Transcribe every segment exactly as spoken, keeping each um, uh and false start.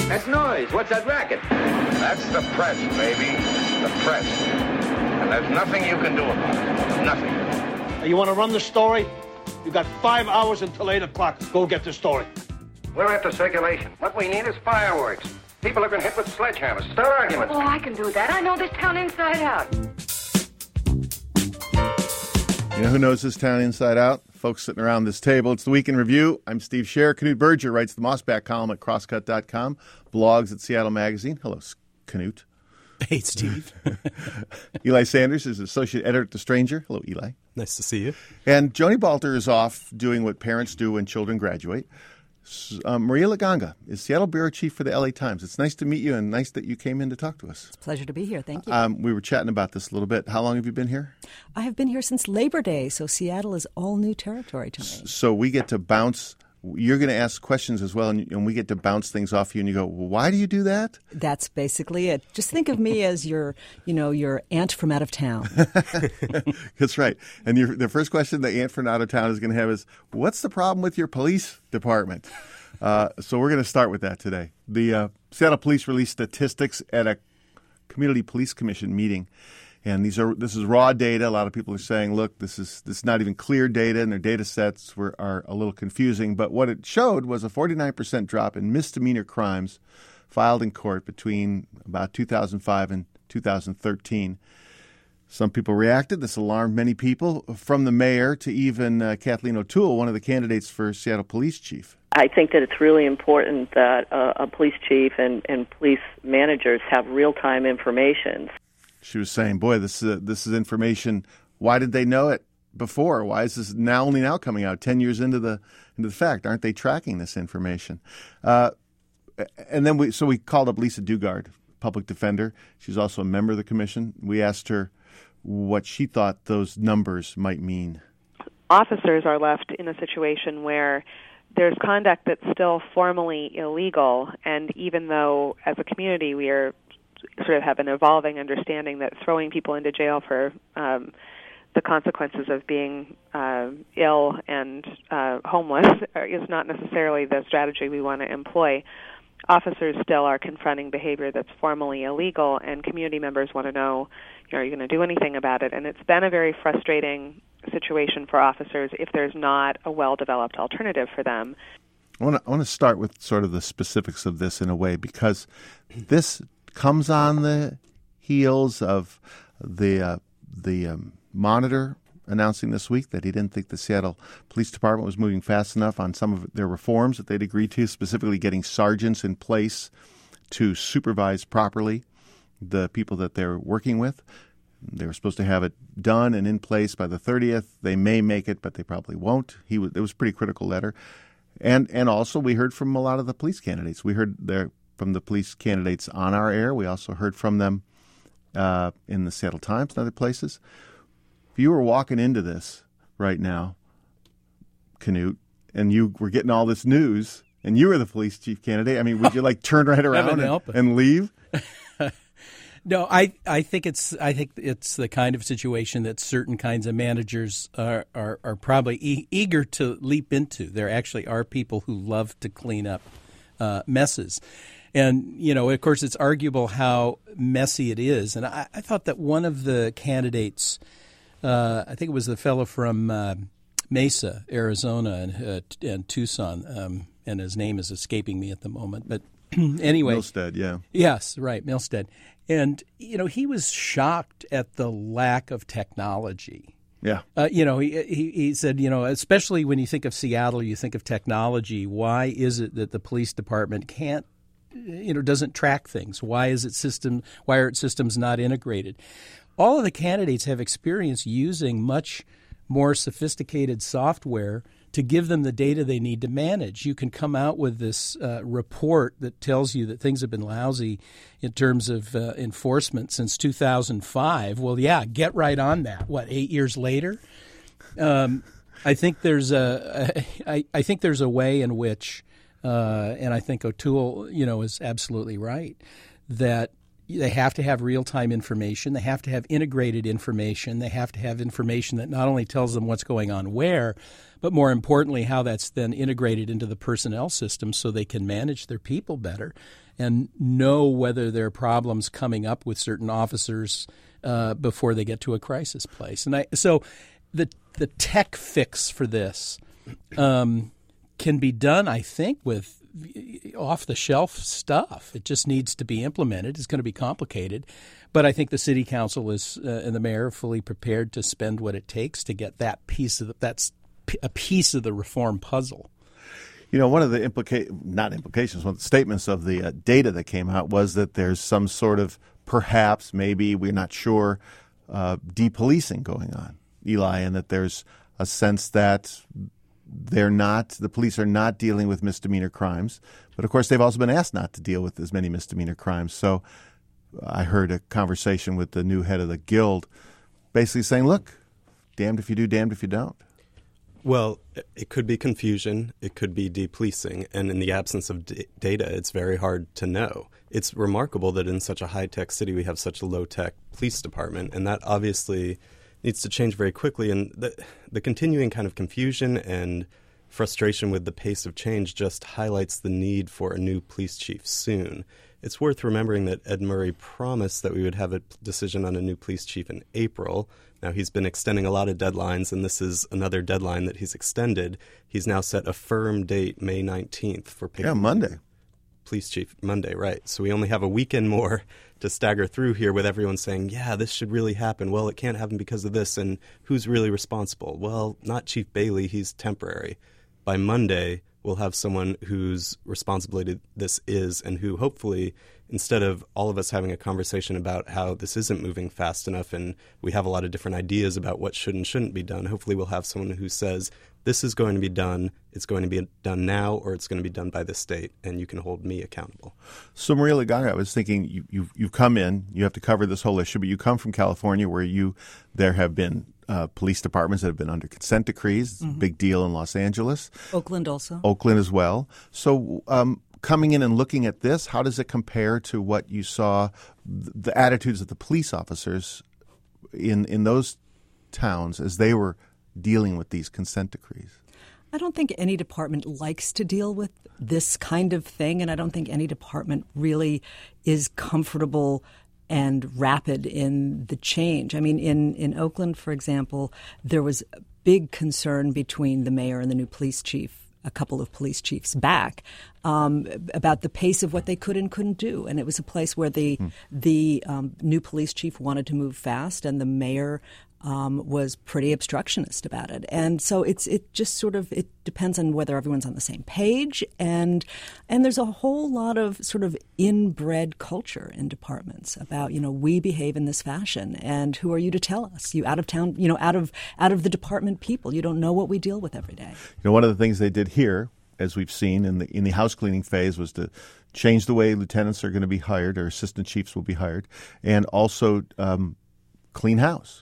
That's noise. What's that racket? That's the press, baby. The press. And there's nothing you can do about it. Nothing. You want to run the story? You got five hours until eight o'clock. Go get the story. We're after circulation. What we need is fireworks. People have been hit with sledgehammers. Start arguments. Oh, I can do that. I know this town inside out. You know who knows this town inside out? Folks sitting around this table. It's the Week in Review. I'm Steve Scher. Knut Berger writes the Mossback column at crosscut dot com, blogs at Seattle Magazine. Hello, Knut. Hey, Steve. Eli Sanders is associate editor at The Stranger. Hello, Eli. Nice to see you. And Joni Balter is off doing what parents do when children graduate. Um, Maria Laganga is Seattle bureau chief for the L A Times. It's nice to meet you and nice that you came in to talk to us. It's a pleasure to be here. Thank you. Um, we were chatting about this a little bit. How long have you been here? I have been here since Labor Day, so Seattle is all new territory to me. So we get to bounce. You're going to ask questions as well, and, and we get to bounce things off you, and you go, well, why do you do that? That's basically it. Just think of me as your, you know, your aunt from out of town. That's right. And your, the first question the aunt from out of town is going to have is, what's the problem with your police department? Uh, so we're going to start with that today. The uh, Seattle Police released statistics at a Community Police Commission meeting. And these are this is raw data. A lot of people are saying, look, this is this is not even clear data, and their data sets were are a little confusing. But what it showed was a forty-nine percent drop in misdemeanor crimes filed in court between about two thousand five and two thousand thirteen. Some people reacted. This alarmed many people, from the mayor to even uh, Kathleen O'Toole, one of the candidates for Seattle Police Chief. I think that it's really important that uh, a police chief and, and police managers have real-time information. She was saying, boy, this is, this is information. Why did they know it before? Why is this now only now coming out, ten years into the into the fact? Aren't they tracking this information? Uh, and then we so we called up Lisa Dugard, public defender. She's also a member of the commission. We asked her what she thought those numbers might mean. Officers are left in a situation where there's conduct that's still formally illegal, and even though as a community we are sort of have an evolving understanding that throwing people into jail for um, the consequences of being uh, ill and uh, homeless is not necessarily the strategy we want to employ. Officers still are confronting behavior that's formally illegal, and community members want to know, you know, are you going to do anything about it? And it's been a very frustrating situation for officers if there's not a well-developed alternative for them. I want to I want to start with sort of the specifics of this in a way, because this comes on the heels of the uh, the um, Monitor announcing this week that he didn't think the Seattle Police Department was moving fast enough on some of their reforms that they'd agreed to, specifically getting sergeants in place to supervise properly the people that they're working with. They were supposed to have it done and in place by the thirtieth. They may make it, but they probably won't. He was, it was a pretty critical letter. And and also we heard from a lot of the police candidates. We heard their from the police candidates on our air. We also heard from them uh, in the Seattle Times and other places. If you were walking into this right now, Knut, and you were getting all this news, and you were the police chief candidate, I mean, would you like turn right around and, and leave? No, I, I think it's I think it's the kind of situation that certain kinds of managers are are, are probably e- eager to leap into. There actually are people who love to clean up uh, messes. And, you know, of course, it's arguable how messy it is. And I, I thought that one of the candidates, uh, I think it was the fellow from uh, Mesa, Arizona, and, uh, and Tucson, um, and his name is escaping me at the moment. But anyway. Milstead, yeah. Yes, right, Milstead. And, you know, he was shocked at the lack of technology. Yeah. Uh, you know, he, he he said, you know, especially when you think of Seattle, you think of technology. Why is it that the police department can't, you know, doesn't track things? Why is it system? Why are its systems not integrated? All of the candidates have experience using much more sophisticated software to give them the data they need to manage. You can come out with this uh, report that tells you that things have been lousy in terms of uh, enforcement since two thousand five. Well, yeah, get right on that. What, eight years later? Um, I think there's a, a I, I think there's a way in which, uh, and I think O'Toole, you know, is absolutely right, that they have to have real-time information. They have to have integrated information. They have to have information that not only tells them what's going on where, but more importantly, how that's then integrated into the personnel system so they can manage their people better. and know whether there are problems coming up with certain officers uh, before they get to a crisis place. And I, so the the tech fix for this um, can be done, I think, with off-the-shelf stuff. It just needs to be implemented. It's going to be complicated. But I think the city council is uh, and the mayor are fully prepared to spend what it takes to get that piece of the, that's p- a piece of the reform puzzle. You know, one of the implica- not implications, one of the statements of the uh, data that came out was that there's some sort of, perhaps, maybe, we're not sure, uh, depolicing going on, Eli, and that there's a sense that they're not, the police are not dealing with misdemeanor crimes. But, of course, they've also been asked not to deal with as many misdemeanor crimes. So I heard a conversation with the new head of the guild basically saying, look, damned if you do, damned if you don't. Well, it could be confusion. It could be depolicing. And in the absence of d- data, it's very hard to know. It's remarkable that in such a high-tech city we have such a low-tech police department, and that obviously needs to change very quickly. And the, the continuing kind of confusion and frustration with the pace of change just highlights the need for a new police chief soon. It's worth remembering that Ed Murray promised that we would have a decision on a new police chief in April. Now, he's been extending a lot of deadlines, and this is another deadline that he's extended. He's now set a firm date, May nineteenth, for picking yeah, Monday. Police chief. Monday, right. So we only have a weekend more to stagger through here with everyone saying, yeah, this should really happen. Well, it can't happen because of this, and who's really responsible? Well, not Chief Bailey. He's temporary. By Monday, we'll have someone whose responsibility this is and who hopefully, instead of all of us having a conversation about how this isn't moving fast enough and we have a lot of different ideas about what should and shouldn't be done, hopefully we'll have someone who says, this is going to be done, it's going to be done now, or it's going to be done by the state, and you can hold me accountable. So, Maria Laganga, I was thinking, you, you've, you've come in, you have to cover this whole issue, but you come from California where you there have been uh, police departments that have been under consent decrees. It's mm-hmm. a big deal in Los Angeles. Oakland also. Oakland as well. So um, coming in and looking at this, how does it compare to what you saw, the attitudes of the police officers in in those towns as they were dealing with these consent decrees? I don't think any department likes to deal with this kind of thing, and I don't think any department really is comfortable and rapid in the change. I mean, in, in Oakland, for example, there was a big concern between the mayor and the new police chief, a couple of police chiefs back, um, about the pace of what they could and couldn't do. And it was a place where the, hmm. the um, new police chief wanted to move fast, and the mayor Um, was pretty obstructionist about it. And so it's it just sort of it depends on whether everyone's on the same page, and and there's a whole lot of sort of inbred culture in departments about, you know, we behave in this fashion, and who are you to tell us? You out of town, you know, out of out of the department people. You don't know what we deal with every day. You know, one of the things they did here, as we've seen in the in the house cleaning phase, was to change the way lieutenants are going to be hired, or assistant chiefs will be hired, and also um, clean house.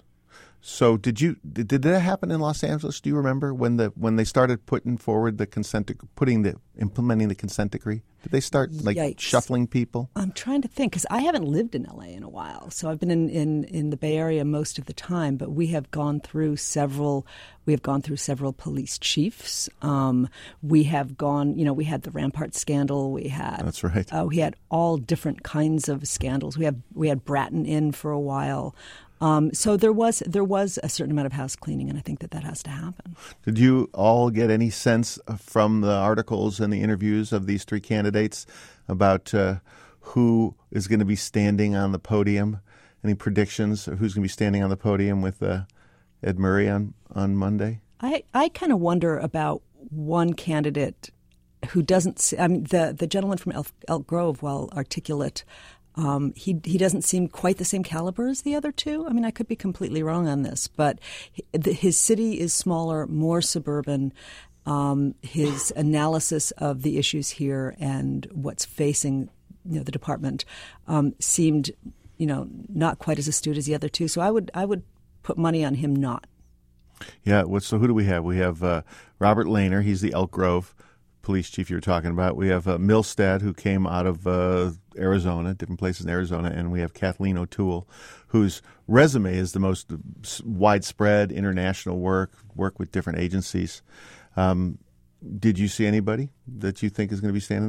So did you did, did that happen in Los Angeles? Do you remember when the when they started putting forward the consent putting the implementing the consent decree? Did they start like Yikes. shuffling people? I'm trying to think, because I haven't lived in L A in a while. So I've been in, in, in the Bay Area most of the time, but we have gone through several we have gone through several police chiefs. Um, we have gone, you know, we had the Rampart scandal. We had That's right. Uh, we had all different kinds of scandals. We have we had Bratton in for a while. Um, so there was there was a certain amount of house cleaning, and I think that that has to happen. Did you all get any sense from the articles and the interviews of these three candidates about uh, who is going to be standing on the podium? Any predictions of who's going to be standing on the podium with uh, Ed Murray on, on Monday? I, I kind of wonder about one candidate who doesn't – I mean, the, the gentleman from Elk, Elk Grove, while articulate – Um, he he doesn't seem quite the same caliber as the other two. I mean, I could be completely wrong on this, but his city is smaller, more suburban. Um, his analysis of the issues here and what's facing, you know, the department um, seemed, you know, not quite as astute as the other two. So I would I would put money on him not. Yeah. What, so who do we have? We have uh, Robert Lehner. He's the Elk Grove police chief you were talking about. We have uh, Milstead, who came out of uh, Arizona, different places in Arizona, and we have Kathleen O'Toole, whose resume is the most widespread international work, work with different agencies. Um, did you see anybody that you think is going to be standing there?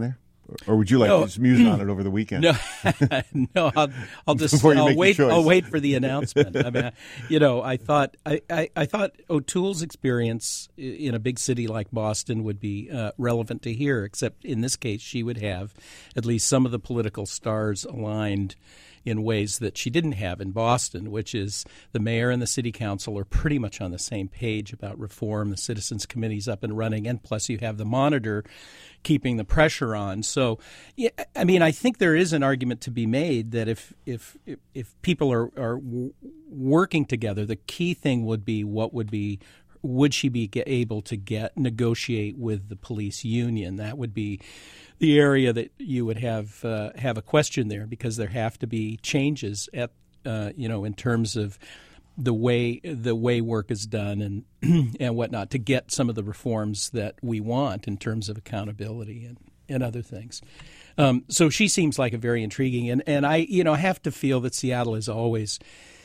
Or would you like no. to just muse on it over the weekend? No, no, I'll, I'll just Before you I'll make your wait. choice. I'll wait for the announcement. I mean, you know, I thought I, I, I thought O'Toole's experience in a big city like Boston would be uh, relevant to here. Except in this case, she would have at least some of the political stars aligned in ways that she didn't have in Boston, which is the mayor and the city council are pretty much on the same page about reform. The citizens committee's up and running, and plus you have the monitor keeping the pressure on. So, yeah, I mean, I think there is an argument to be made that if if if, if people are, are w- working together, the key thing would be what would be would she be get, able to get negotiate with the police union? That would be the area that you would have uh, have a question there, because there have to be changes at uh, you know in terms of the way the way work is done and and whatnot to get some of the reforms that we want in terms of accountability and, and other things. Um, so she seems like a very intriguing, and, and I you know have to feel that Seattle is always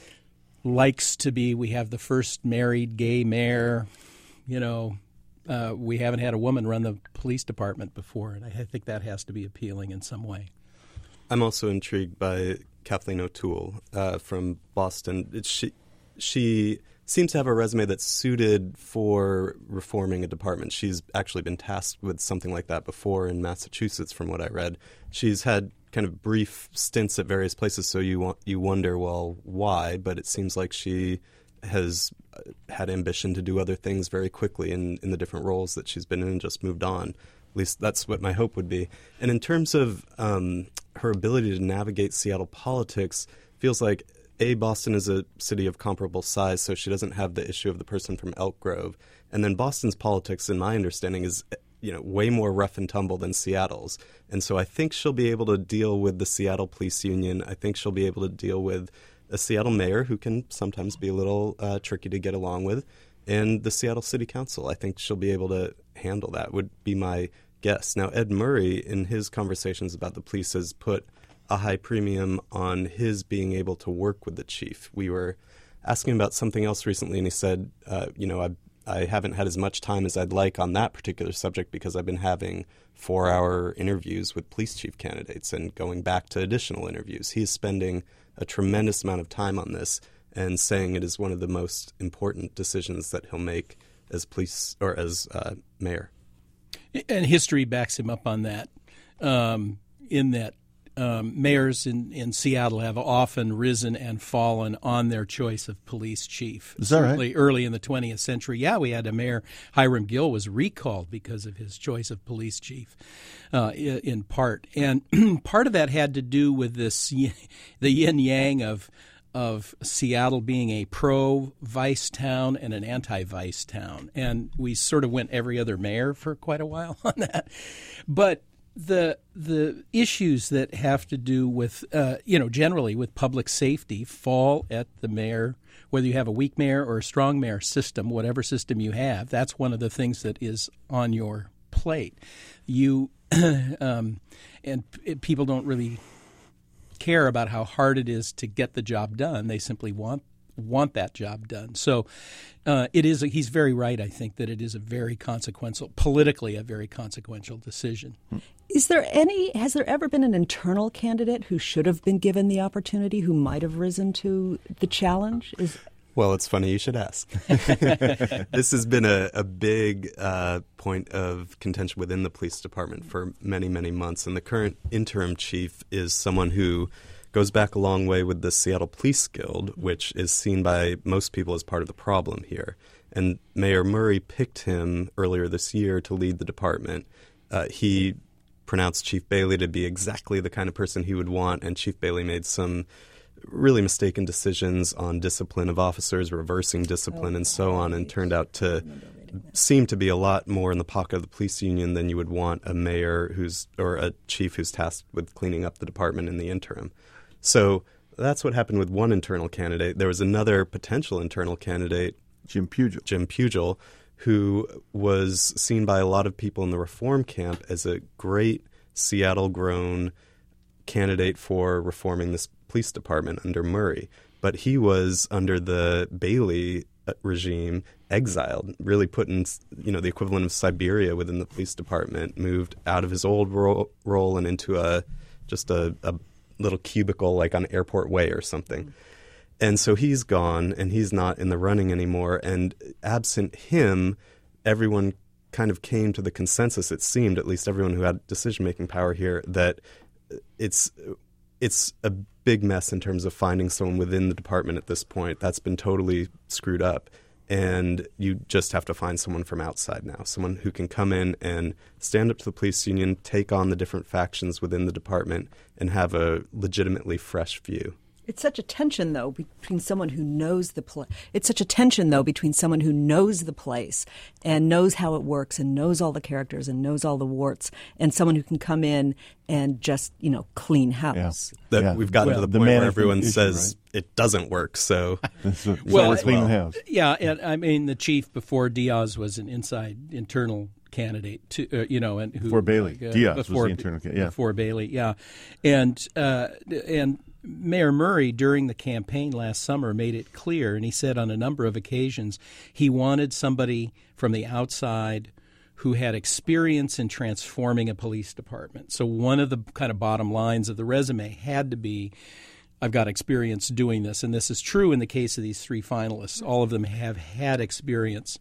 likes to be. We have the first married gay mayor, you know. Uh, we haven't had a woman run the police department before, and I think that has to be appealing in some way. I'm also intrigued by Kathleen O'Toole uh, from Boston. It's, she she seems to have a resume that's suited for reforming a department. She's actually been tasked with something like that before in Massachusetts, from what I read. She's had kind of brief stints at various places, so you want, you wonder, well, why? But it seems like she has had ambition to do other things very quickly in, in the different roles that she's been in and just moved on. At least that's what my hope would be. And in terms of um, her ability to navigate Seattle politics, feels like, A, Boston is a city of comparable size, so she doesn't have the issue of the person from Elk Grove. And then Boston's politics, in my understanding, is you know way more rough and tumble than Seattle's. And so I think she'll be able to deal with the Seattle Police Union. I think she'll be able to deal with a Seattle mayor who can sometimes be a little uh, tricky to get along with, and the Seattle City Council. I think she'll be able to handle that, would be my guess. Now, Ed Murray, in his conversations about the police, has put a high premium on his being able to work with the chief. We were asking about something else recently, and he said, uh, you know, I, I haven't had as much time as I'd like on that particular subject because I've been having four-hour interviews with police chief candidates and going back to additional interviews. He's spending a tremendous amount of time on this and saying it is one of the most important decisions that he'll make as police or as uh, mayor. And history backs him up on that, um, in that um, mayors in, in Seattle have often risen and fallen on their choice of police chief. Is that Certainly right? Early in the twentieth century, yeah, we had a mayor, Hiram Gill, was recalled because of his choice of police chief, uh, in part. And part of that had to do with this, the yin-yang of of Seattle being a pro-vice town and an anti-vice town. And we sort of went every other mayor for quite a while on that. But the the issues that have to do with, uh, you know, generally with public safety fall at the mayor, whether you have a weak mayor or a strong mayor system, whatever system you have. That's one of the things that is on your plate. You um, and p- people don't really care about how hard it is to get the job done. They simply want want that job done. So uh, it is. A, he's very right, I think, that it is a very consequential, politically a very consequential decision. Is there any, has there ever been an internal candidate who should have been given the opportunity, who might have risen to the challenge? Is Well, it's funny you should ask. This has been a, a big uh, point of contention within the police department for many, many months. And the current interim chief is someone who goes back a long way with the Seattle Police Guild, which is seen by most people as part of the problem here. And Mayor Murray picked him earlier this year to lead the department. Uh, he pronounced Chief Bailey to be exactly the kind of person he would want, and Chief Bailey made some really mistaken decisions on discipline of officers, reversing discipline, and so on, and turned out to seem to be a lot more in the pocket of the police union than you would want a mayor who's or a chief who's tasked with cleaning up the department in the interim. So that's what happened with one internal candidate. There was another potential internal candidate, Jim Pugil. Jim Pugil, who was seen by a lot of people in the reform camp as a great Seattle-grown candidate for reforming this police department under Murray. But he was under the Bailey regime, exiled, really put in, you know, the equivalent of Siberia within the police department, moved out of his old role, role and into a just a, a little cubicle like on Airport Way or something. Mm-hmm. And so he's gone and he's not in the running anymore. And absent him, everyone kind of came to the consensus, it seemed, at least everyone who had decision-making power here, that it's it's a big mess in terms of finding someone within the department at this point. That's been totally screwed up. And you just have to find someone from outside now, someone who can come in and stand up to the police union, take on the different factions within the department, and have a legitimately fresh view. It's such a tension, though, between someone who knows the place. It's such a tension, though, between someone who knows the place and knows how it works and knows all the characters and knows all the warts, and someone who can come in and just, you know, clean house. Yeah. That yeah. We've gotten well, to the point where everyone issue, says right? it doesn't work. So, so well, clean well, house. Yeah, and I mean, the chief before Diaz was an inside internal candidate, to, uh, you know, and who before Bailey. Uh, Diaz before, was the internal candidate. Yeah, before Bailey. Yeah, and uh, and. Mayor Murray, during the campaign last summer, made it clear, and he said on a number of occasions, he wanted somebody from the outside who had experience in transforming a police department. So one of the kind of bottom lines of the resume had to be, I've got experience doing this. And this is true in the case of these three finalists. All of them have had experience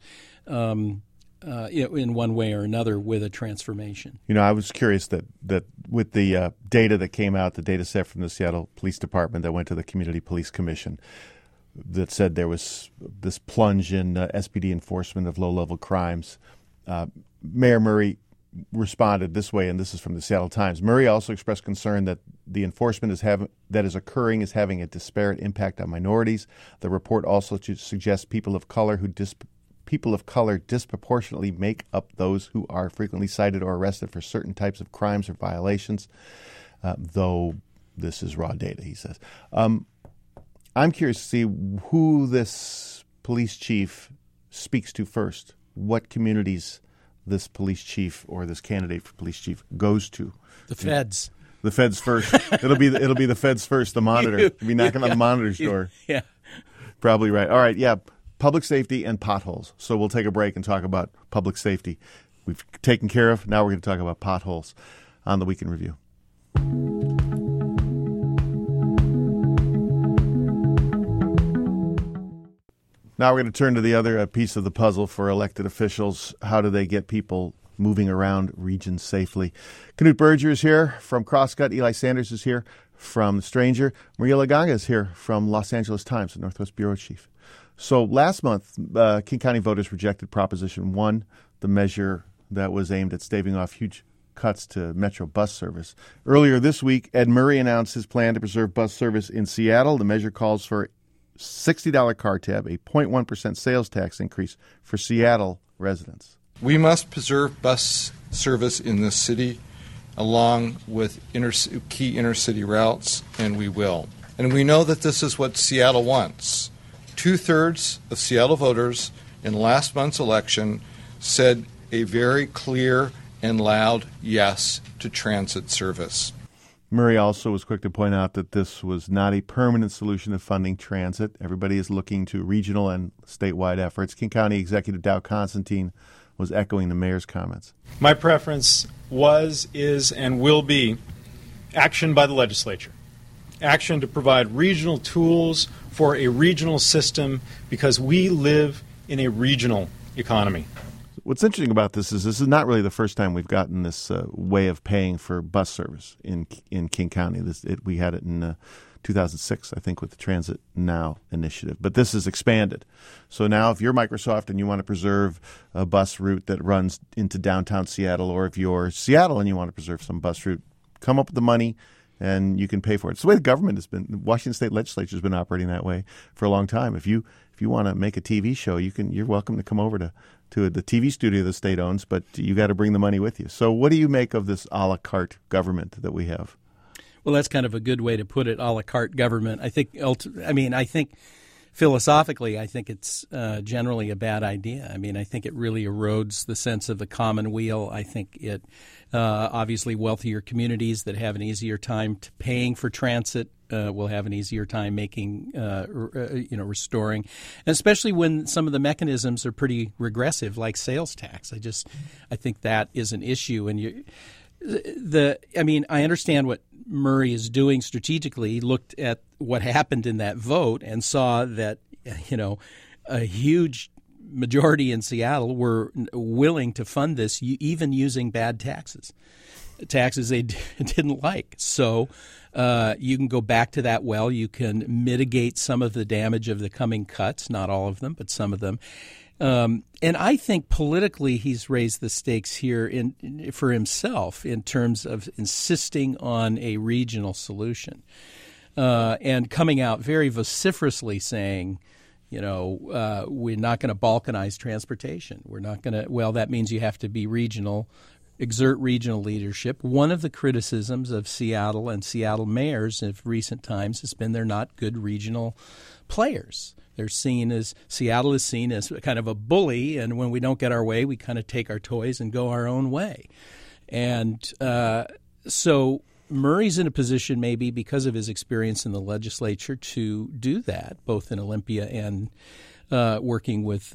um Uh, in one way or another with a transformation. You know, I was curious that, that with the uh, data that came out, the data set from the Seattle Police Department that went to the Community Police Commission that said there was this plunge in uh, S P D enforcement of low-level crimes. Uh, Mayor Murray responded this way, and this is from the Seattle Times. Murray also expressed concern that the enforcement is having, that is occurring is having a disparate impact on minorities. The report also suggests people of color who dis- people of color disproportionately make up those who are frequently cited or arrested for certain types of crimes or violations, uh, though this is raw data, he says. Um, I'm curious to see who this police chief speaks to first, what communities this police chief or this candidate for police chief goes to. The feds. The feds first. it'll be the, it'll be the feds first, the monitor. You, You'll be knocking yeah, on the monitor's door. Yeah. Probably right. All right, yeah. Public safety and potholes. So we'll take a break and talk about public safety. We've taken care of. Now we're going to talk about potholes on the Week in Review. Now we're going to turn to the other uh, piece of the puzzle for elected officials. How do they get people moving around regions safely? Knut Berger is here from Crosscut. Eli Sanders is here from The Stranger. Maria Laganga is here from Los Angeles Times, the Northwest Bureau Chief. So last month, uh, King County voters rejected Proposition one, the measure that was aimed at staving off huge cuts to Metro bus service. Earlier this week, Ed Murray announced his plan to preserve bus service in Seattle. The measure calls for sixty dollars car tab, a zero point one percent sales tax increase for Seattle residents. We must preserve bus service in this city along with inter- key intercity routes, and we will. And we know that this is what Seattle wants. Two-thirds of Seattle voters in last month's election said a very clear and loud yes to transit service. Murray also was quick to point out that this was not a permanent solution to funding transit. Everybody is looking to regional and statewide efforts. King County Executive Dow Constantine was echoing the mayor's comments. My preference was, is, and will be action by the legislature. Action to provide regional tools for a regional system because we live in a regional economy. What's interesting about this is this is not really the first time we've gotten this uh, way of paying for bus service in in King County. This it, we had it in uh, two thousand six, I think, with the Transit Now initiative. But this is expanded. So now if you're Microsoft and you want to preserve a bus route that runs into downtown Seattle, or if you're Seattle and you want to preserve some bus route, come up with the money and you can pay for it. It's the way the government has been. The Washington State Legislature has been operating that way for a long time. If you if you want to make a T V show, you can. You're welcome to come over to, to the T V studio the state owns, but you got to bring the money with you. So what do you make of this a la carte government that we have? Well, that's kind of a good way to put it, a la carte government. I think. I mean, I think philosophically, I think it's uh, generally a bad idea. I mean, I think it really erodes the sense of the common weal. I think it uh, obviously wealthier communities that have an easier time to paying for transit uh, will have an easier time making, uh, r- you know, restoring, and especially when some of the mechanisms are pretty regressive, like sales tax. I just, I think that is an issue, and you. The, I mean, I understand what Murray is doing strategically. He looked at what happened in that vote and saw that, you know, a huge majority in Seattle were willing to fund this, even using bad taxes, taxes they didn't like. So uh, you can go back to that well. You can mitigate some of the damage of the coming cuts, not all of them, but some of them. Um, and I think politically he's raised the stakes here in, in for himself in terms of insisting on a regional solution uh, and coming out very vociferously saying, you know, uh, we're not going to balkanize transportation. We're not going to – well, that means you have to be regional, exert regional leadership. One of the criticisms of Seattle and Seattle mayors of recent times has been they're not good regional players. They're seen as Seattle is seen as kind of a bully, and when we don't get our way, we kind of take our toys and go our own way. And uh, so Murray's in a position, maybe because of his experience in the legislature, to do that, both in Olympia and uh, working with uh,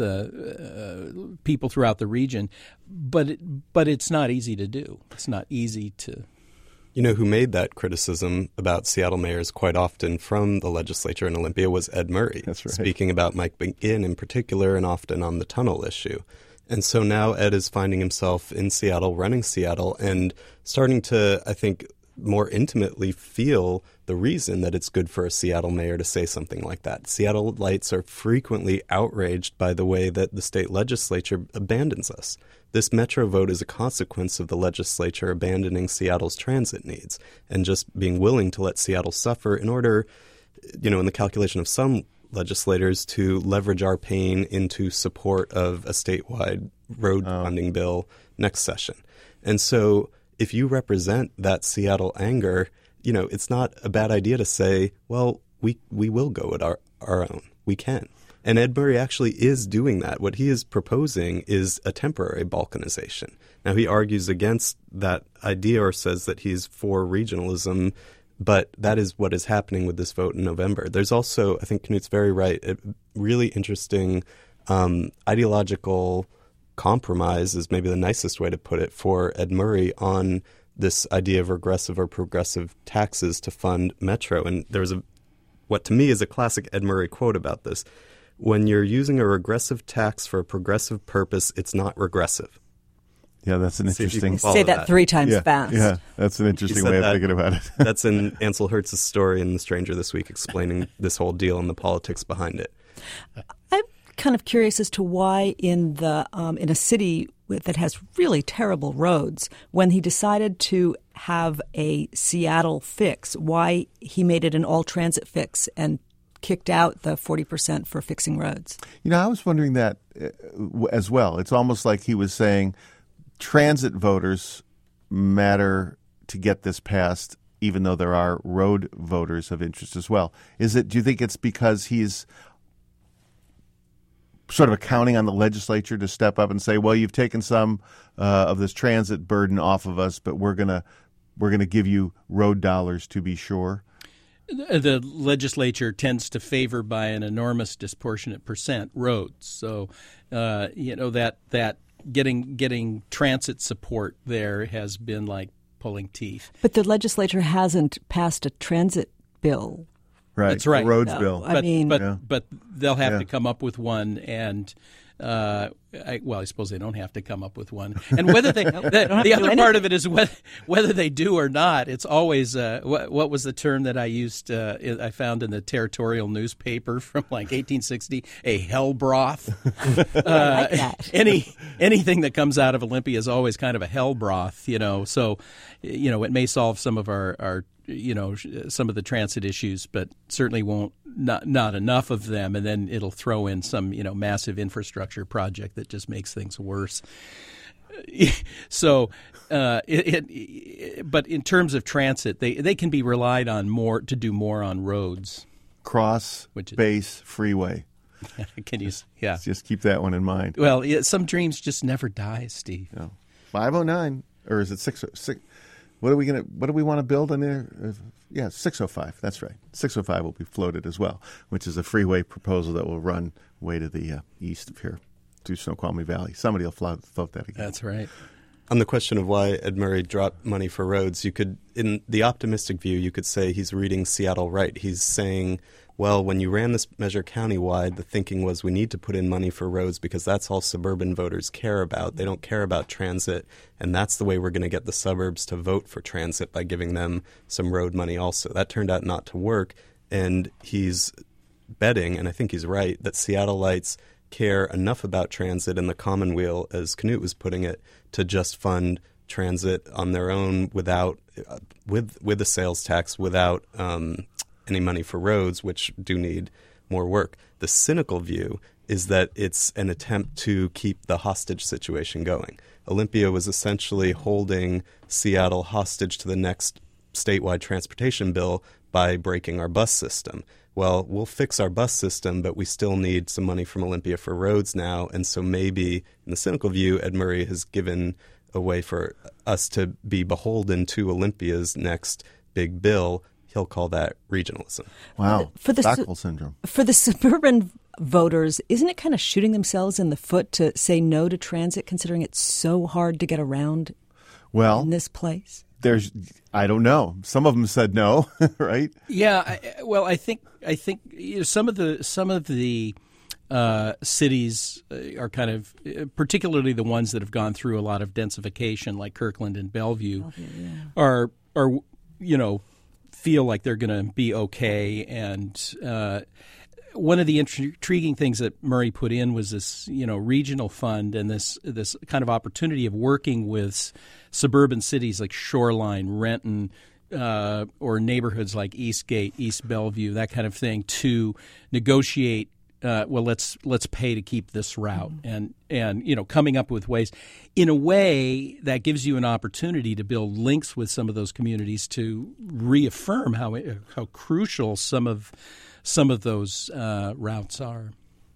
uh, people throughout the region. But it, but it's not easy to do. It's not easy to. You know, who made that criticism about Seattle mayors quite often from the legislature in Olympia was Ed Murray. That's right. Speaking about Mike McGinn in particular and often on the tunnel issue. And so now Ed is finding himself in Seattle, running Seattle, and starting to, I think, more intimately feel the reason that it's good for a Seattle mayor to say something like that. Seattleites are frequently outraged by the way that the state legislature abandons us. This Metro vote is a consequence of the legislature abandoning Seattle's transit needs and just being willing to let Seattle suffer in order, you know, in the calculation of some legislators, to leverage our pain into support of a statewide road oh. funding bill next session. And so if you represent that Seattle anger, you know, it's not a bad idea to say, well, we we will go at our, our own. We can. And Ed Murray actually is doing that. What he is proposing is a temporary balkanization. Now, he argues against that idea or says that he's for regionalism, but that is what is happening with this vote in November. There's also, I think Knut's very right, a really interesting um, ideological compromise is maybe the nicest way to put it for Ed Murray on this idea of regressive or progressive taxes to fund Metro. And there's a what to me is a classic Ed Murray quote about this. When you're using a regressive tax for a progressive purpose, it's not regressive. Yeah, that's an interesting... Say that, that three times yeah, fast. Yeah, that's an interesting way that, of thinking about it. That's in Ansel Hertz's story in The Stranger This Week, explaining this whole deal and the politics behind it. I'm kind of curious as to why in the um, in a city with, that has really terrible roads, when he decided to have a Seattle fix, why he made it an all-transit fix and kicked out the forty percent for fixing roads. You know, I was wondering that uh, as well. It's almost like he was saying transit voters matter to get this passed, even though there are road voters of interest as well. Is it? Do you think it's because he's sort of counting on the legislature to step up and say, well, you've taken some uh, of this transit burden off of us, but we're gonna we're gonna give you road dollars to be sure? The legislature tends to favor by an enormous disproportionate percent roads. So, uh, you know, that that getting getting transit support there has been like pulling teeth. But the legislature hasn't passed a transit bill. Right. That's right. A roads no, bill. I but, mean, but, yeah. but they'll have yeah. to come up with one, and uh, I, well, I suppose they don't have to come up with one. And whether they, the, the other part of it is whether, whether they do or not. It's always uh, what, what was the term that I used? Uh, I found in the territorial newspaper from like eighteen sixty, a hell broth. uh, I like that. any anything that comes out of Olympia is always kind of a hell broth, you know. So, you know, it may solve some of our, our you know, some of the transit issues, but certainly won't not not enough of them. And then it'll throw in some, you know, massive infrastructure project that just makes things worse. So, uh, it, it, but in terms of transit, they they can be relied on more to do more on roads. Cross Base Freeway. Can you? Yeah. Just keep that one in mind. Well, yeah, some dreams just never die, Steve. No. five oh nine, or is it six? six what are we gonna? What do we want to build in there? Uh, yeah, six oh five. That's right. six oh five will be floated as well, which is a freeway proposal that will run way to the uh, east of here, to Snoqualmie Valley. Somebody will float, float that again. That's right. On the question of why Ed Murray dropped money for roads, you could, in the optimistic view, you could say he's reading Seattle right. He's saying, well, when you ran this measure countywide, the thinking was we need to put in money for roads because that's all suburban voters care about. They don't care about transit, and that's the way we're going to get the suburbs to vote for transit, by giving them some road money also. That turned out not to work, and he's betting, and I think he's right, that Seattleites care enough about transit and the commonweal, as Knut was putting it, to just fund transit on their own without, uh, with with a sales tax, without um, any money for roads, which do need more work. The cynical view is that it's an attempt to keep the hostage situation going. Olympia was essentially holding Seattle hostage to the next statewide transportation bill by breaking our bus system. Well, we'll fix our bus system, but we still need some money from Olympia for roads now. And so maybe, in the cynical view, Ed Murray has given a way for us to be beholden to Olympia's next big bill. He'll call that regionalism. Wow. For the Stockholm su- syndrome. For the suburban voters, isn't it kind of shooting themselves in the foot to say no to transit, considering it's so hard to get around well, in this place? There's, I don't know. Some of them said no, right? Yeah. I, well, I think I think you know, some of the some of the uh, cities are kind of, particularly the ones that have gone through a lot of densification, like Kirkland and Bellevue, Bellevue yeah. are are you know feel like they're going to be okay. And uh, one of the intriguing things that Murray put in was this, you know, regional fund and this this kind of opportunity of working with suburban cities like Shoreline, Renton, uh, or neighborhoods like Eastgate, East Bellevue, that kind of thing, to negotiate. Uh, well, let's let's pay to keep this route, mm-hmm. and and you know, coming up with ways, in a way that gives you an opportunity to build links with some of those communities to reaffirm how how crucial some of some of those uh, routes are.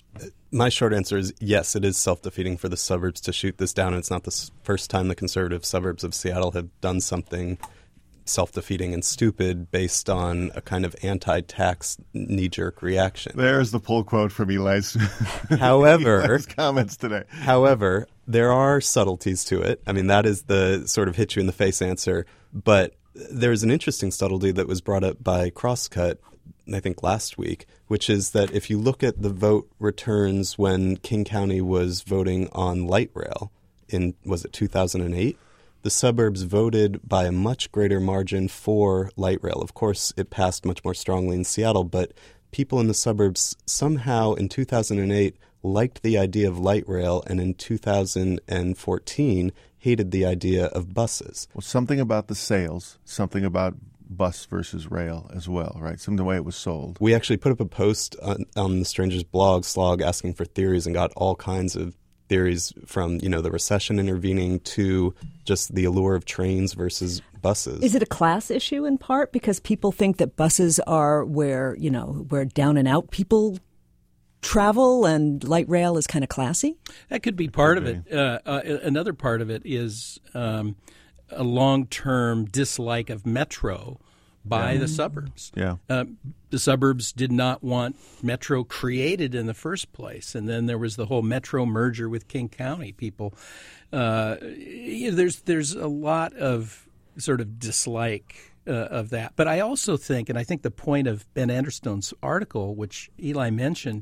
My short answer is yes, it is self-defeating for the suburbs to shoot this down. And it's not the first time the conservative suburbs of Seattle have done something self-defeating and stupid based on a kind of anti-tax knee-jerk reaction. There's the pull quote from Eli's, however, Eli's comments today. However, there are subtleties to it. I mean, that is the sort of hit-you-in-the-face answer. But there's an interesting subtlety that was brought up by Crosscut, I think last week, which is that if you look at the vote returns when King County was voting on light rail in, was it two thousand eight? The suburbs voted by a much greater margin for light rail. Of course, it passed much more strongly in Seattle, but people in the suburbs somehow in two thousand eight liked the idea of light rail, and in two thousand fourteen hated the idea of buses. Well, something about the sales, something about bus versus rail as well, right? Some of the way it was sold. We actually put up a post on, on the Stranger's blog, Slog, asking for theories, and got all kinds of theories, from, you know, the recession intervening to just the allure of trains versus buses. Is it a class issue in part because people think that buses are where, you know, where down and out people travel and light rail is kind of classy? That could be part of it. Uh, uh, another part of it is um, a long-term dislike of Metro by yeah. the suburbs. Yeah. Uh, the suburbs did not want Metro created in the first place. And then there was the whole Metro merger with King County. People, uh, there's there's a lot of sort of dislike uh, of that. But I also think, and I think the point of Ben Anderstone's article, which Eli mentioned,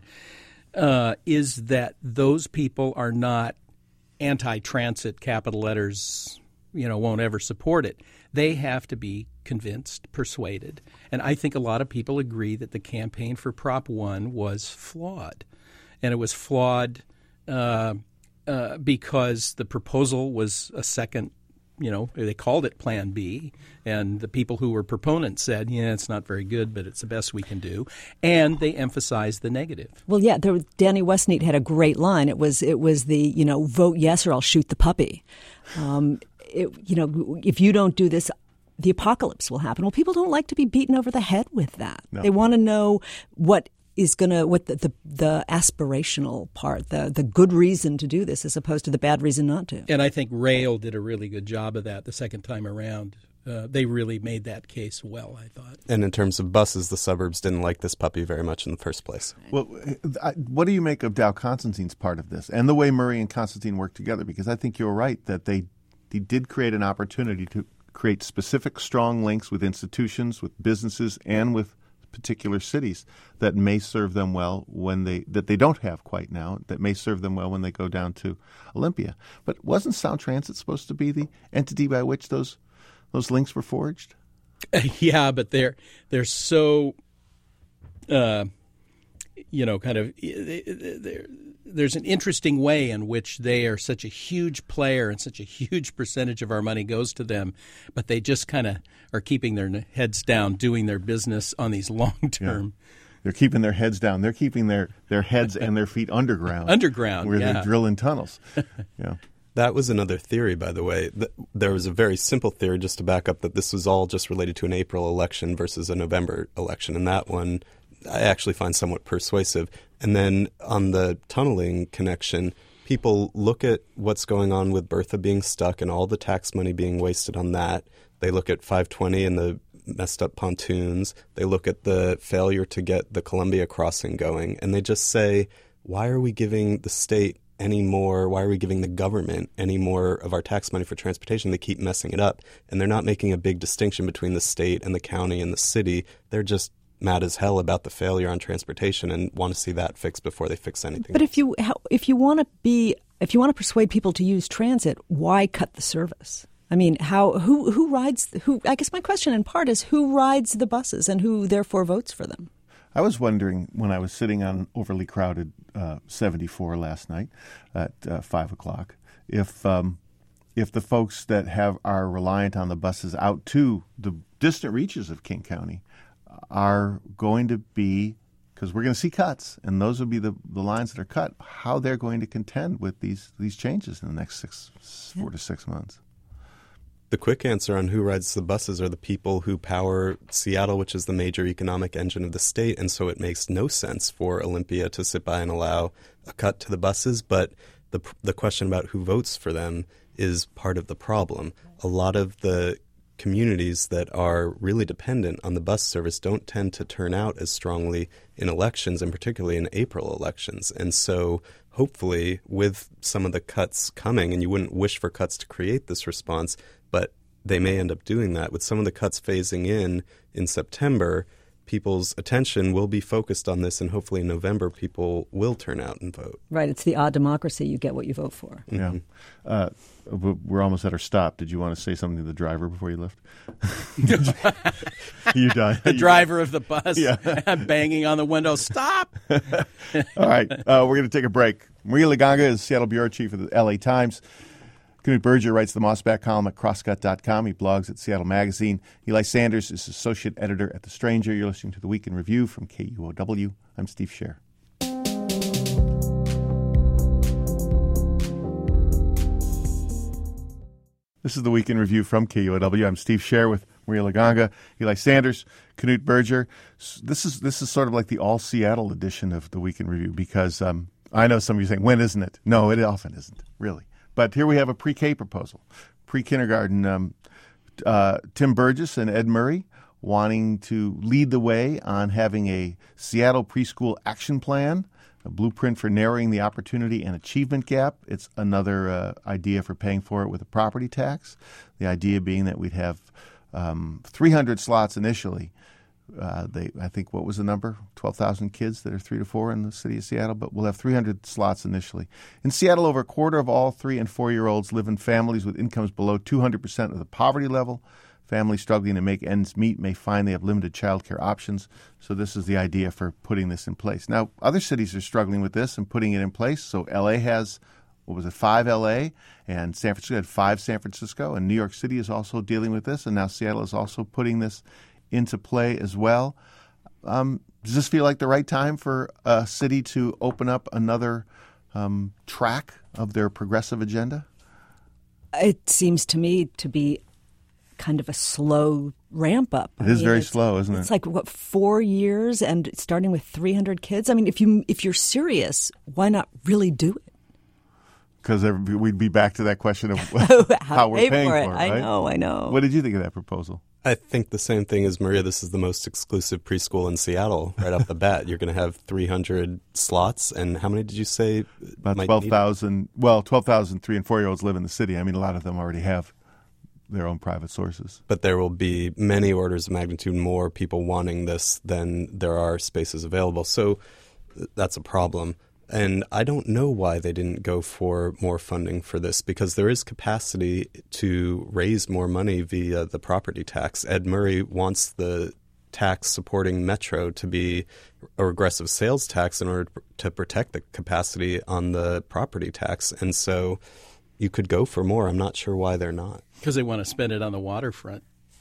uh, is that those people are not anti-transit, capital letters, you know, won't ever support it. They have to be convinced, persuaded. And I think a lot of people agree that the campaign for Prop one was flawed. And it was flawed uh, uh, because the proposal was a second, you know, they called it Plan B. And the people who were proponents said, yeah, it's not very good, but it's the best we can do. And they emphasized the negative. Well, yeah, there was, Danny Westneat had a great line. It was, it was the, you know, vote yes or I'll shoot the puppy. Um, it, you know, if you don't do this, the apocalypse will happen. Well, people don't like to be beaten over the head with that. No. They want to know what is going to, what the, the, the aspirational part, the, the good reason to do this as opposed to the bad reason not to. And I think Rail did a really good job of that the second time around. Uh, they really made that case well, I thought. And in terms of buses, the suburbs didn't like this puppy very much in the first place. Well, I, what do you make of Dow Constantine's part of this and the way Murray and Constantine worked together? Because I think you're right that they, they did create an opportunity to create specific, strong links with institutions, with businesses, and with particular cities that may serve them well when they that they don't have quite now, that may serve them well when they go down to Olympia. But wasn't Sound Transit supposed to be the entity by which those those links were forged? Yeah, but they're they're so, uh, you know, kind of they're. There's an interesting way in which they are such a huge player and such a huge percentage of our money goes to them, but they just kind of are keeping their heads down, doing their business on these long-term. Yeah. They're keeping their heads down. They're keeping their, their heads and their feet underground. Underground, where yeah. they're drilling tunnels. Yeah. That was another theory, by the way. There was a very simple theory just to back up that this was all just related to an April election versus a November election, and that one I actually find somewhat persuasive. And then on the tunneling connection, people look at what's going on with Bertha being stuck and all the tax money being wasted on that. They look at five twenty and the messed up pontoons. They look at the failure to get the Columbia crossing going, and they just say, why are we giving the state any more, why are we giving the government any more of our tax money for transportation? They keep messing it up. And they're not making a big distinction between the state and the county and the city. They're just mad as hell about the failure on transportation and want to see that fixed before they fix anything. But if you if you want to be if you want to persuade people to use transit, why cut the service? I mean, how who who rides who? I guess my question in part is who rides the buses and who therefore votes for them. I was wondering when I was sitting on overly crowded uh, seventy-four last night at uh, five o'clock if um, if the folks that have are reliant on the buses out to the distant reaches of King County are going to be, because we're going to see cuts, and those will be the, the lines that are cut, how they're going to contend with these these changes in the next six, yeah. four to six months. The quick answer on who rides the buses are the people who power Seattle, which is the major economic engine of the state, and so it makes no sense for Olympia to sit by and allow a cut to the buses. But the the question about who votes for them is part of the problem. A lot of the communities that are really dependent on the bus service don't tend to turn out as strongly in elections, and particularly in April elections. And so hopefully with some of the cuts coming, and you wouldn't wish for cuts to create this response, but they may end up doing that. With some of the cuts phasing in in September, people's attention will be focused on this, and hopefully in November people will turn out and vote. Right. It's the odd democracy. You get what you vote for. Yeah. Mm-hmm. Uh, we're almost at our stop. Did you want to say something to the driver before you left? you died. The driver of the bus yeah. banging on the window. Stop! All right. Uh, we're going to take a break. Maria Laganga is Seattle Bureau Chief of the L A Times. Knut Berger writes the Mossback column at crosscut dot com. He blogs at Seattle Magazine. Eli Sanders is associate editor at The Stranger. You're listening to The Week in Review from K U O W. I'm Steve Scher. This is The Week in Review from K U O W. I'm Steve Scher with Maria Laganga, Eli Sanders, Knut Berger. This is this is sort of like the all-Seattle edition of The Week in Review because um, I know some of you are saying, when isn't it? No, it often isn't, really. But here we have a pre-K proposal. Pre-kindergarten, um, uh, Tim Burgess and Ed Murray wanting to lead the way on having a Seattle preschool action plan, a blueprint for narrowing the opportunity and achievement gap. It's another uh, idea for paying for it with a property tax. The idea being that we'd have um, three hundred slots initially. Uh, they, I think, what was the number? twelve thousand kids that are three to four in the city of Seattle, but we'll have three hundred slots initially. In Seattle, over a quarter of all three- and four-year-olds live in families with incomes below two hundred percent of the poverty level. Families struggling to make ends meet may find they have limited child care options, so this is the idea for putting this in place. Now, other cities are struggling with this and putting it in place, so L A has, what was it, five L A, and San Francisco had five San Francisco, and New York City is also dealing with this, and now Seattle is also putting this into play as well. Um, does this feel like the right time for a city to open up another um, track of their progressive agenda? It seems to me to be kind of a slow ramp up. It I is mean, very it's, slow, isn't it? It's like, what, four years and starting with three hundred kids? I mean, if, you, if you're serious, why not really do it? Because we'd be back to that question of how, how we're pay paying for it. for it, I right? know, I know. What did you think of that proposal? I think the same thing as Maria. This is the most exclusive preschool in Seattle right off the bat. You're going to have three hundred slots. And how many did you say? About twelve thousand. Well, twelve thousand three and four-year-olds live in the city. I mean, a lot of them already have their own private sources. But there will be many orders of magnitude more people wanting this than there are spaces available. So that's a problem. And I don't know why they didn't go for more funding for this, because there is capacity to raise more money via the property tax. Ed Murray wants the tax supporting Metro to be a regressive sales tax in order to protect the capacity on the property tax. And so you could go for more. I'm not sure why they're not. Because they want to spend it on the waterfront.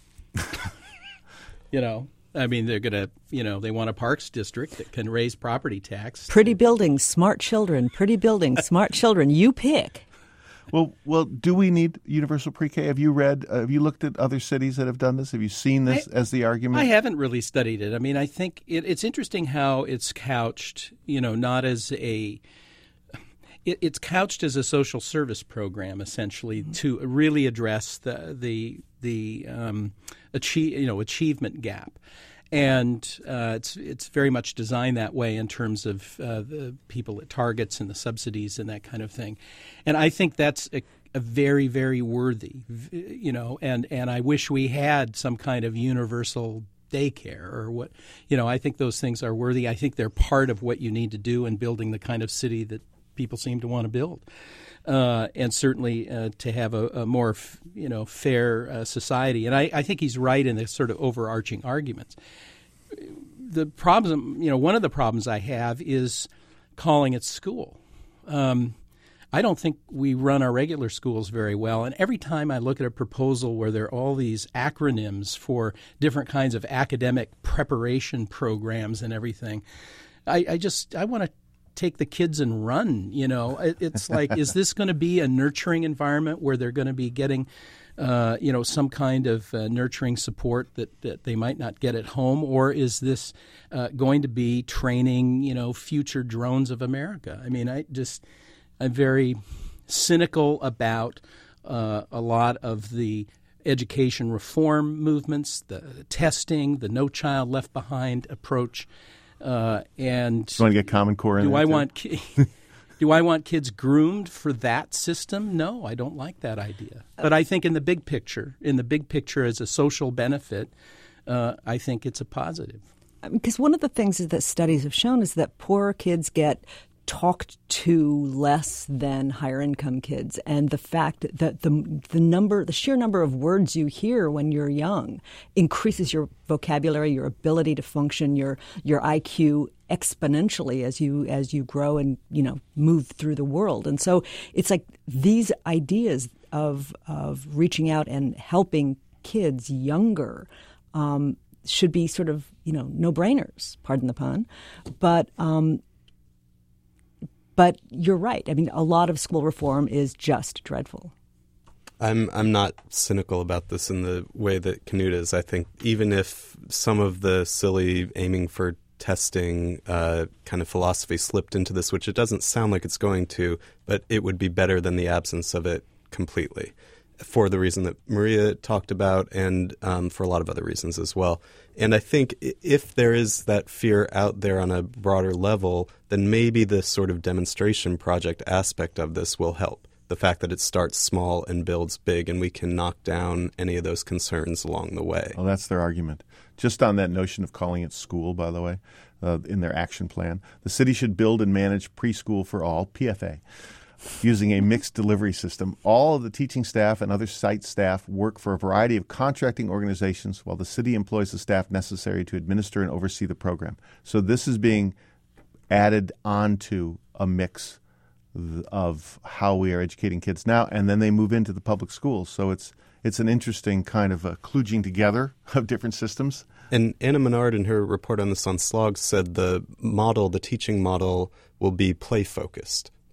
You know? I mean, they're going to, you know, they want a parks district that can raise property tax. Pretty buildings, smart children. Pretty buildings, smart children. You pick. Well, well, do we need universal pre-K? Have you read, uh, have you looked at other cities that have done this? Have you seen this I, as the argument? I haven't really studied it. I mean, I think it, it's interesting how it's couched, you know, not as a, it, it's couched as a social service program, essentially, mm-hmm. to really address the, the, the um, achieve, you know, achievement gap. And uh, it's it's very much designed that way in terms of uh, the people it targets and the subsidies and that kind of thing. And I think that's a, a very, very worthy, you know, and, and I wish we had some kind of universal daycare or what, you know, I think those things are worthy. I think they're part of what you need to do in building the kind of city that people seem to want to build. Uh, and certainly uh, to have a, a more, f- you know, fair uh, society. And I, I think he's right in the sort of overarching arguments. The problem, you know, one of the problems I have is calling it school. Um, I don't think we run our regular schools very well. And every time I look at a proposal where there are all these acronyms for different kinds of academic preparation programs and everything, I, I just, I want to take the kids and run, you know. It, it's like, is this going to be a nurturing environment where they're going to be getting, uh, you know, some kind of uh, nurturing support that, that they might not get at home? Or is this uh, going to be training, you know, future drones of America? I mean, I just, I'm very cynical about uh, a lot of the education reform movements, the testing, the No Child Left Behind approach. Uh, and you want to get Common Core in do there I too? want ki- do I want kids groomed for that system? No, I don't like that idea. But I think in the big picture, in the big picture as a social benefit, uh, I think it's a positive. Because one of the things that studies have shown is that poorer kids get talked to less than higher income kids, and the fact that the the number, the sheer number of words you hear when you're young increases your vocabulary, your ability to function, your your I Q exponentially as you as you grow and, you know, move through the world. And so it's like these ideas of of reaching out and helping kids younger um, should be sort of, you know, no-brainers, pardon the pun, but um, But you're right. I mean, a lot of school reform is just dreadful. I'm I'm not cynical about this in the way that Knut is. I think even if some of the silly aiming for testing uh, kind of philosophy slipped into this, which it doesn't sound like it's going to, but it would be better than the absence of it completely, for the reason that Maria talked about and um, for a lot of other reasons as well. And I think if there is that fear out there on a broader level, then maybe this sort of demonstration project aspect of this will help. The fact that it starts small and builds big, and we can knock down any of those concerns along the way. Well, that's their argument. Just on that notion of calling it school, by the way, uh, in their action plan, the city should build and manage preschool for all, P F A, using a mixed delivery system. All of the teaching staff and other site staff work for a variety of contracting organizations while the city employs the staff necessary to administer and oversee the program. So this is being added onto a mix of how we are educating kids now, and then they move into the public schools. So it's it's an interesting kind of a kludging together of different systems. And Anna Menard, in her report on this on Slog, said the model, the teaching model, will be play-focused.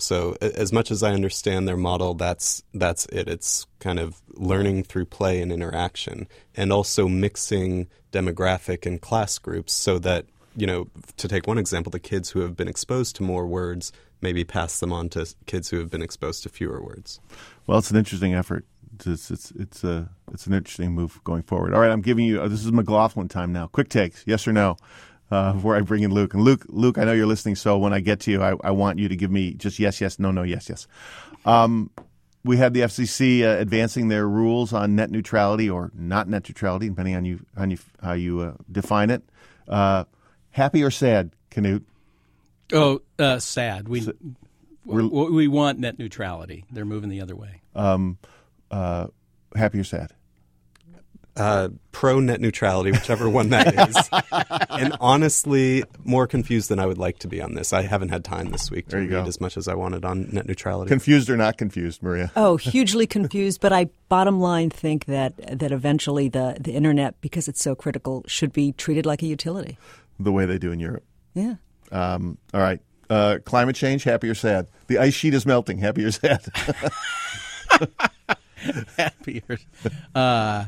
So as much as I understand their model, that's that's it. It's kind of learning through play and interaction, and also mixing demographic and class groups so that, you know, to take one example, the kids who have been exposed to more words maybe pass them on to kids who have been exposed to fewer words. Well, it's an interesting effort. It's it's it's a it's an interesting move going forward. All right, I'm giving you. Uh, this is McLaughlin time now. Quick takes, yes or no. Uh, before I bring in Luke. And Luke, Luke, I know you're listening, so when I get to you, I, I want you to give me just yes, yes, no, no, yes, yes. Um, we had the F C C uh, advancing their rules on net neutrality or not net neutrality, depending on you, on you how you uh, define it. Uh, happy or sad, Canute? Oh, uh, sad. We we we want net neutrality. They're moving the other way. Um, uh, happy or sad? Uh, pro net neutrality, whichever one that is. And honestly, more confused than I would like to be on this. I haven't had time this week to read go. as much as I wanted on net neutrality. Confused or not confused, Maria? Oh, hugely confused. But I, bottom line, think that that eventually the, the internet, because it's so critical, should be treated like a utility. The way they do in Europe. Yeah. Um, all right. Uh, climate change, happy or sad? The ice sheet is melting, happy or sad? Happy or uh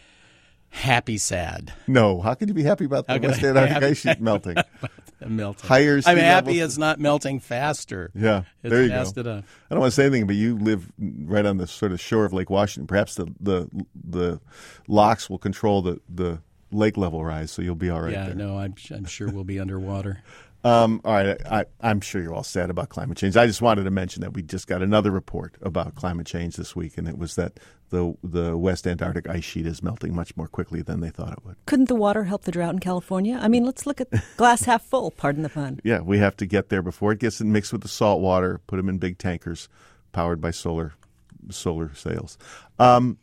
Happy, sad. No. How can you be happy about the West Antarctic ice sheet melting? melting. Higher sea I'm happy levels. It's not melting faster. Yeah, it's there you fast go. Enough. I don't want to say anything, but you live right on the sort of shore of Lake Washington. Perhaps the the, the locks will control the, the lake level rise, so you'll be all right yeah, there. no, I'm, I'm sure we'll be underwater. Um, all right, I, I'm sure you're all sad about climate change. I just wanted to mention that we just got another report about climate change this week, and it was that the the West Antarctic ice sheet is melting much more quickly than they thought it would. Couldn't the water help the drought in California? I mean, let's look at glass half full, pardon the pun. Yeah, we have to get there before it gets mixed with the salt water, put them in big tankers powered by solar solar sails. Um,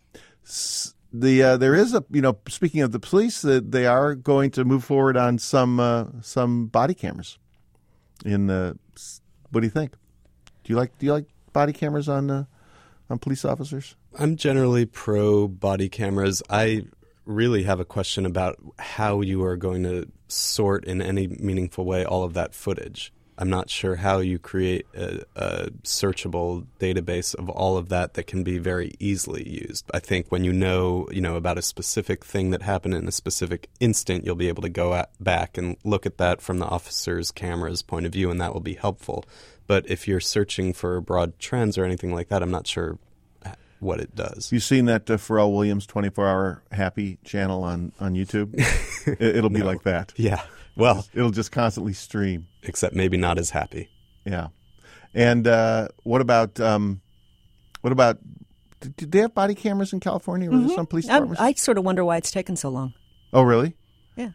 The uh, there is a you know speaking of the police, uh, they are going to move forward on some uh, some body cameras. In the what do you think? Do you like do you like body cameras on uh, on police officers? I'm generally pro body cameras. I really have a question about how you are going to sort in any meaningful way all of that footage. I'm not sure how you create a, a searchable database of all of that that can be very easily used. I think when you know, you know, about a specific thing that happened in a specific instant, you'll be able to go at, back and look at that from the officer's camera's point of view, and that will be helpful. But if you're searching for broad trends or anything like that, I'm not sure what it does. You've seen that uh, Pharrell Williams twenty-four hour Happy channel on, on YouTube? it, it'll be no. like that. Yeah. Well, it'll just constantly stream. Except maybe not as happy. Yeah. And uh, what about um, what about? Do they have body cameras in California or mm-hmm. some police departments? I, I sort of wonder why it's taken so long. Oh, really? Yeah.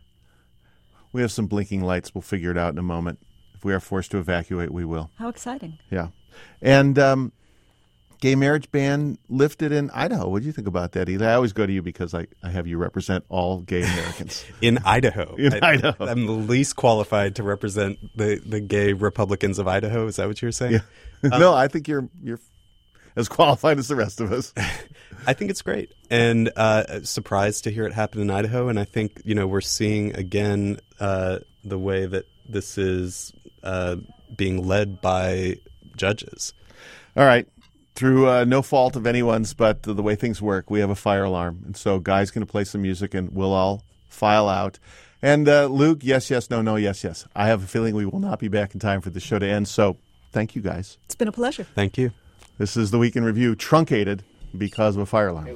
We have some blinking lights. We'll figure it out in a moment. If we are forced to evacuate, we will. How exciting! Yeah. And um, gay marriage ban lifted in Idaho. What do you think about that, Eli? I always go to you because I, I have you represent all gay Americans. In Idaho. In I, Idaho. I'm the least qualified to represent the, the gay Republicans of Idaho. Is that what you were saying? Yeah. Um, no, I think you're you're as qualified as the rest of us. I think it's great. And uh, surprised to hear it happen in Idaho. And I think, you know, we're seeing again uh, the way that this is uh, being led by judges. All right. Through uh, no fault of anyone's, but the way things work, we have a fire alarm. And so Guy's going to play some music, and we'll all file out. And uh, Luke, yes, yes, no, no, yes, yes. I have a feeling we will not be back in time for the show to end. So thank you, guys. It's been a pleasure. Thank you. This is the Week in Review, truncated because of a fire alarm.